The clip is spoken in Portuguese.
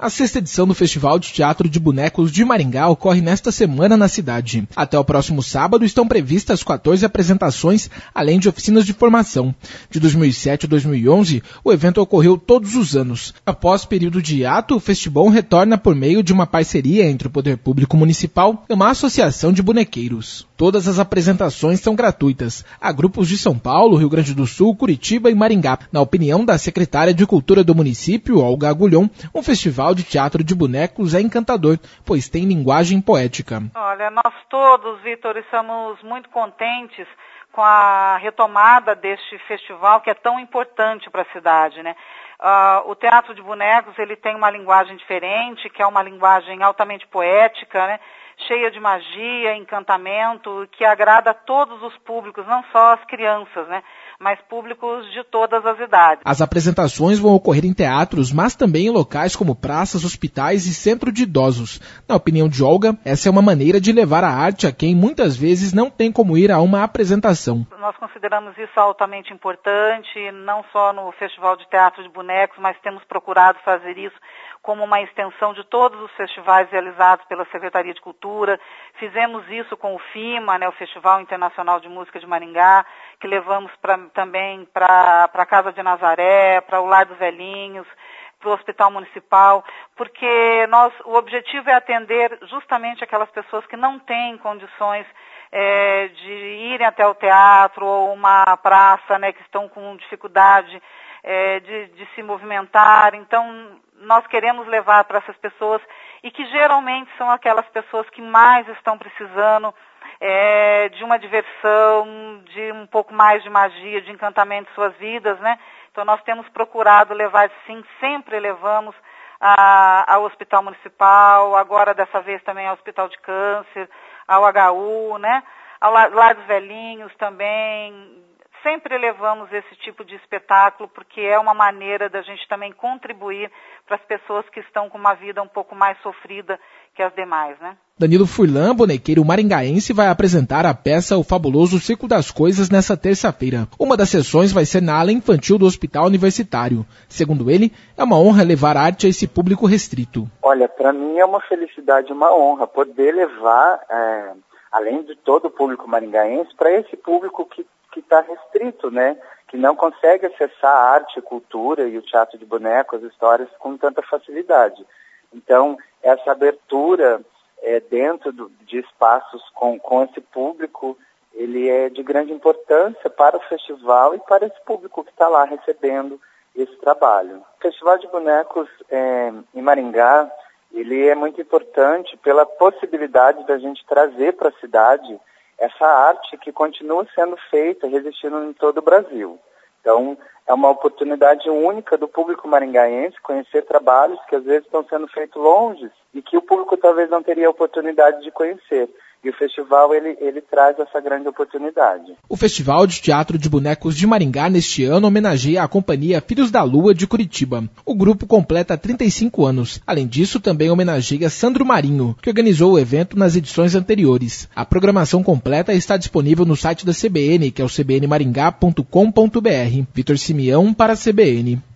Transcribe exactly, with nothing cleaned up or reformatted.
A sexta edição do Festival de Teatro de Bonecos de Maringá ocorre nesta semana na cidade. Até o próximo sábado estão previstas quatorze apresentações, além de oficinas de formação. De dois mil e sete a dois mil e onze, o evento ocorreu todos os anos. Após período de hiato, o festival retorna por meio de uma parceria entre o Poder Público Municipal e uma associação de bonequeiros. Todas as apresentações são gratuitas. Há grupos de São Paulo, Rio Grande do Sul, Curitiba e Maringá. Na opinião da secretária de Cultura do município, Olga Agulhon, um festival de teatro de bonecos é encantador, pois tem linguagem poética. Olha, nós todos, Vitor, estamos muito contentes com a retomada deste festival que é tão importante para a cidade, né? Uh, o teatro de bonecos, ele tem uma linguagem diferente, que é uma linguagem altamente poética, né? Cheia de magia, encantamento, que agrada a todos os públicos, não só as crianças, né? Mas públicos de todas as idades. As apresentações vão ocorrer em teatros, mas também em locais como praças, hospitais e centro de idosos. Na opinião de Olga, essa é uma maneira de levar a arte a quem muitas vezes não tem como ir a uma apresentação. Nós consideramos isso altamente importante, não só no Festival de Teatro de Bonecos, mas temos procurado fazer isso como uma extensão de todos os festivais realizados pela Secretaria de Cultura. Fizemos isso com o FIMA, né, o Festival Internacional de Música de Maringá, que levamos pra, também para a Casa de Nazaré, para o Lar dos Velhinhos, para o Hospital Municipal, porque nós, o objetivo é atender justamente aquelas pessoas que não têm condições é, de irem até o teatro ou uma praça, né, que estão com dificuldade é, de, de se movimentar. Então, nós queremos levar para essas pessoas, e que geralmente são aquelas pessoas que mais estão precisando é, de uma diversão, de um pouco mais de magia, de encantamento em suas vidas, né? Então nós temos procurado levar, sim, sempre levamos a, ao Hospital Municipal, agora dessa vez também ao Hospital de Câncer, ao H U, né? Ao Lar dos Velhinhos também. Sempre levamos esse tipo de espetáculo, porque é uma maneira da gente também contribuir para as pessoas que estão com uma vida um pouco mais sofrida que as demais, né? Danilo Furlan, bonequeiro maringaense, vai apresentar a peça O Fabuloso Circo das Coisas nesta terça-feira. Uma das sessões vai ser na ala infantil do Hospital Universitário. Segundo ele, é uma honra levar arte a esse público restrito. Olha, para mim é uma felicidade, uma honra poder levar, é, além de todo o público maringaense, para esse público que que está restrito, né? Que não consegue acessar a arte, a cultura e o teatro de bonecos, as histórias com tanta facilidade. Então, essa abertura é, dentro do, de espaços com, com esse público, ele é de grande importância para o festival e para esse público que está lá recebendo esse trabalho. O Festival de Bonecos é, em Maringá, ele é muito importante pela possibilidade da gente trazer para a cidade essa arte que continua sendo feita, resistindo em todo o Brasil. Então, é uma oportunidade única do público maringaense conhecer trabalhos que às vezes estão sendo feitos longe e que o público talvez não teria a oportunidade de conhecer. E o festival, ele, ele traz essa grande oportunidade. O Festival de Teatro de Bonecos de Maringá, neste ano, homenageia a companhia Filhos da Lua de Curitiba. O grupo completa trinta e cinco anos. Além disso, também homenageia Sandro Marinho, que organizou o evento nas edições anteriores. A programação completa está disponível no site da C B N, que é o c b n maringá ponto com ponto b r. Vitor Simeão para a C B N.